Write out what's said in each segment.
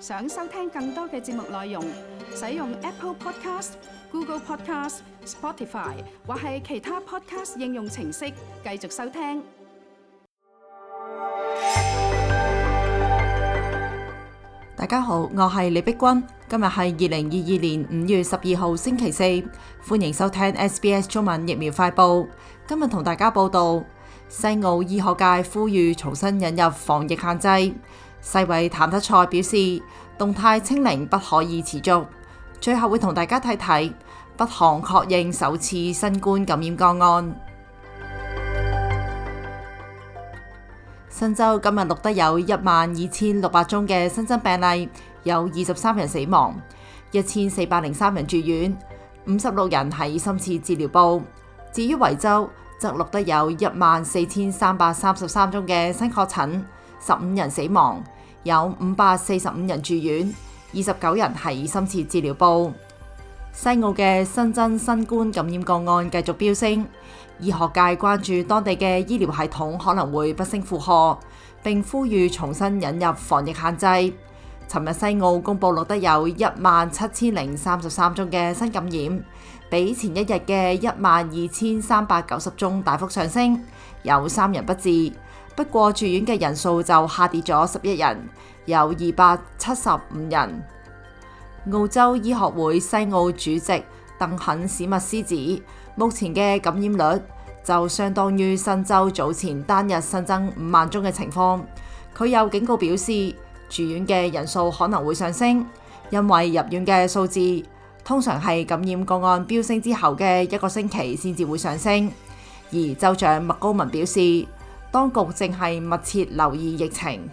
想收聽更多嘅節目內容，使用 Apple Podcast、Google Podcast、Spotify 或係其他 Podcast 應用程式繼續收聽。 大家好，我係李碧君，今日係2022年5月12號星期四，歡迎收聽 SBS 中文疫苗快報。今日同大家報道，西澳醫學界呼籲重新引入防疫限制。世衛譚德塞表示，動態清零不可以持續。最後會同大家睇睇北韓確認首次新冠感染個案。新州今日錄得有12,600宗嘅新增病例，有23人死亡，1403人住院，56人喺深切治療部。至於維州，則錄得有14,333宗嘅新確診，15人死亡，有545人住院，29人喺深切治療部。西澳嘅新增新冠感染個案繼續飆升，醫學界關注當地嘅醫療系統可能會不勝負荷，並呼籲重新引入防疫限制。尋日西澳公布錄得有17,033宗嘅新感染，比前一日嘅12,390宗大幅上升，有3人不治。不過住院嘅人數就下跌咗11人，有275人。澳洲醫學會西澳主席鄧肯史密斯指，目前嘅感染率就相當於新州早前單日新增5萬宗嘅情況。佢又警告表示，住院嘅人數可能會上升，因為入院嘅數字通常係感染個案飆升之後嘅1個星期先至會上升。而州長麥高文表示，當局正係密切留意疫情。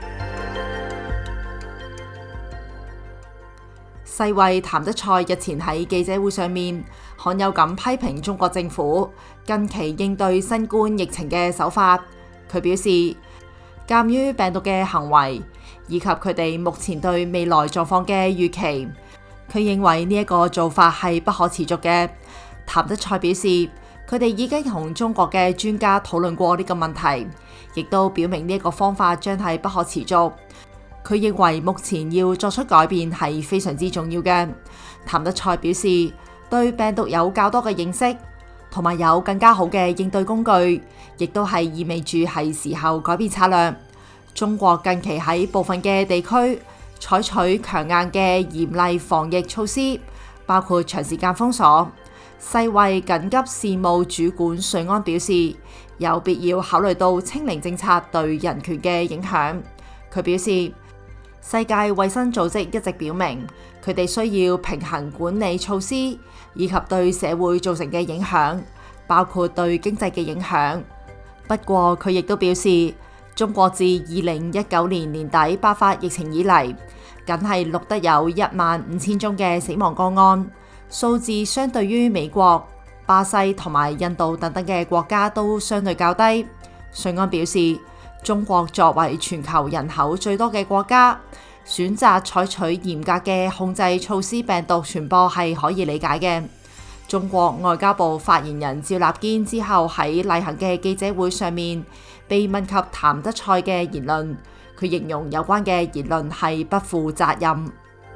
世衛譚德塞日前喺記者會上面罕有咁批評中國政府近期應對新冠疫情嘅手法。佢表示，鑑於病毒嘅行為以及佢哋目前對未來狀況嘅預期，佢認為呢一個做法係不可持續嘅。譚德塞表示，佢哋已經同中國嘅專家討論過呢個問題，亦都表明呢一個方法將係不可持續。佢認為目前要作出改變係非常之重要嘅。譚德塞表示，對病毒有較多嘅認識，同埋有更加好嘅應對工具，亦都係意味住係時候改變策略。中國近期喺部分嘅地區採取強硬嘅嚴厲防疫措施，包括長時間封鎖。世衛緊急事務主管瑞安表示，有必要考慮到清零政策對人權嘅影響。佢表示，世界衛生組織一直表明，佢哋需要平衡管理措施以及對社會造成嘅影響，包括對經濟嘅影響。不過佢亦都表示，中國自2019年年底爆發疫情以嚟，僅係錄得有15,000宗嘅死亡個案，數字相對於美國、巴西同埋印度等等嘅國家都相對較低。瑞安表示，中國作為全球人口最多嘅國家，選擇採取嚴格嘅控制措施，病毒傳播係可以理解嘅。中國外交部發言人趙立堅之後喺例行嘅記者會上面被問及譚德塞嘅言論，佢形容有關嘅言論係不負責任。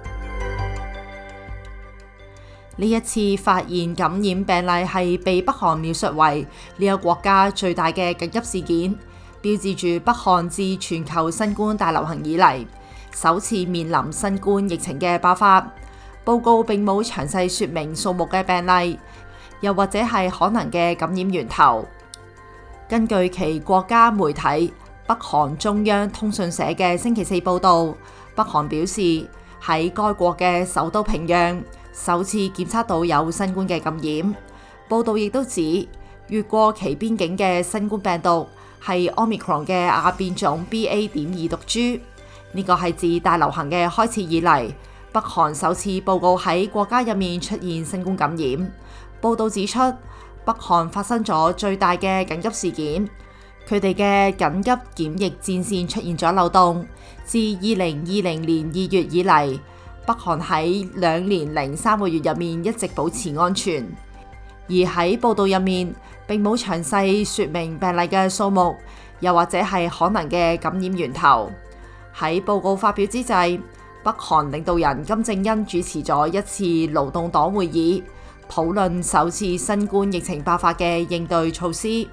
呢一次發現感染病例係被北韓描述為呢個國家最大嘅緊急事件，標誌住北韓自全球新冠大流行以嚟首次面臨新冠疫情嘅爆發。報告並冇詳細說明數目嘅病例，又或者係可能嘅感染源頭。根據其國家媒體北韓中央通訊社嘅星期四報道，北韓表示喺該國嘅首都平壤首次檢測到有新冠嘅感染。報道亦都指，越過其邊境嘅新冠病毒係 Omicron 嘅亞變種 BA.2 毒株，呢個係自大流行嘅開始以嚟，北韓首次報告喺國家入面出現新冠感染。報道指出，北韓發生咗最大嘅緊急事件，佢哋嘅緊急檢疫戰線出現咗漏洞。自2020年2月以嚟，北韓喺2年零3個月入面一直保持安全。而喺報道入面並冇詳細說明病例嘅數目，又或者係可能嘅感染源頭。喺報告發表之際， 北韓領導人金正恩主持咗一次勞動黨會議，討論首次新冠疫情爆發嘅應對措施。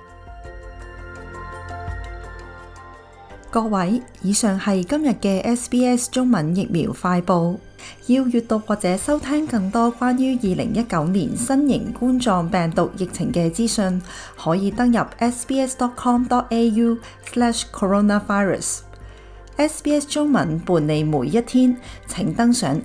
各位，以上係今日嘅 SBS 中文疫苗快報。要閱讀或者收聽更多關於2019年新型冠狀病毒疫情嘅資訊，可以登入 sbs.com.au/coronavirus。SBS 中文伴你每一天，請登上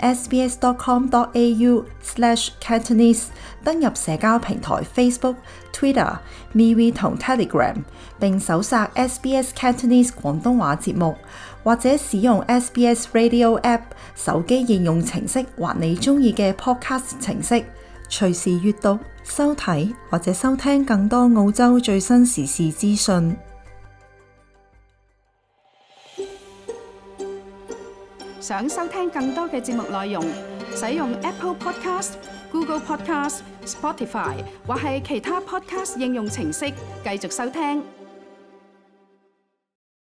sbs.com.au/Cantonese， 登入社交平台 Facebook、Twitter、MeWe 同 Telegram， 並搜索 SBS Cantonese 廣東話節目，或者使用 SBS Radio App 手機應用程式或你鍾意嘅 Podcast 程式，隨時閱讀、收睇或者收聽更多澳洲最新時事資訊。 想收聽更多嘅節目內容，使用 Apple Podcast、Google Podcast、Spotify 或係其他 Podcast 應用程式繼續收聽。